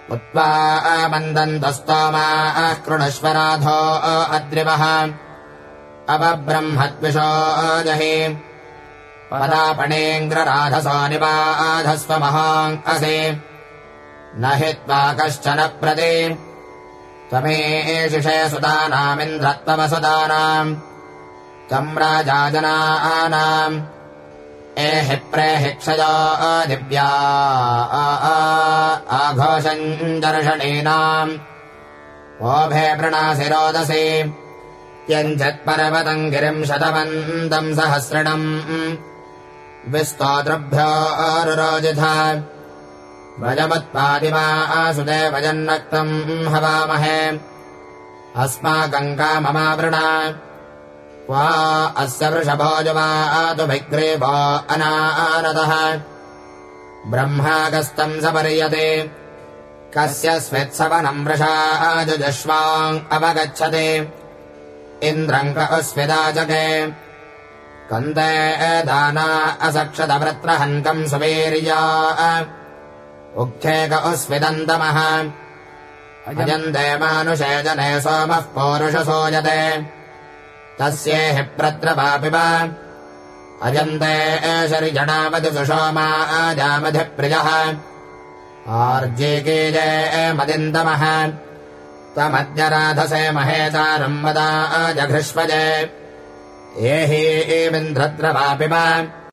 उत्वा मन्दन्तस्तोमाः कृणुष्वराधो अद्रिवः अपब्रह्मद्विषो जहि पदापणेऽङ्ग्रराधसो निबाधस्व महाङ्कसे न हि त्वा कश्चन प्रति त्वमेशिषे सुदानामिन्द्रत्वमसुदानाम् त्वम् राजाजनानाम् एहि प्रेहिक्षयो दिव्या आघोषम् दर्शनीनाम् ओभे वृणासि रोदसी यञ्चत्पर्वतम् गिरिम् शतवन्तम् सहस्रिणम् विस्तोतृभ्यो रुरोजिथ व्रजमुत्पादिमा आसुदेवजन्नक्तम् हवामहे अस्माकम् काममावृणा क्वा अस्य वृषभो जुवातुभिग्रीवो अनारदः ब्रह्मागस्तम् सपर्यते कस्य स्वेत्सवनम् वृषा जुजुष्वाम् अवगच्छति इन्द्रम् क अस्विदाजके कन्दे दाना असक्षतवृत्रहन्कम् सुवीर्या उक्थे क अस्विदन्तमः अजन्ते मानुषे जने सोमः पौरुषसोजते तस्येहि प्रत्रपापिब अजन्ते शरिजणावति सुषोमा आजामधिप्रियः आर्जीकीजे मदिन्दमः तमद्य राधसे महेतारम् वदा जघृष्वजे एहि इन्द्रत्रपापिब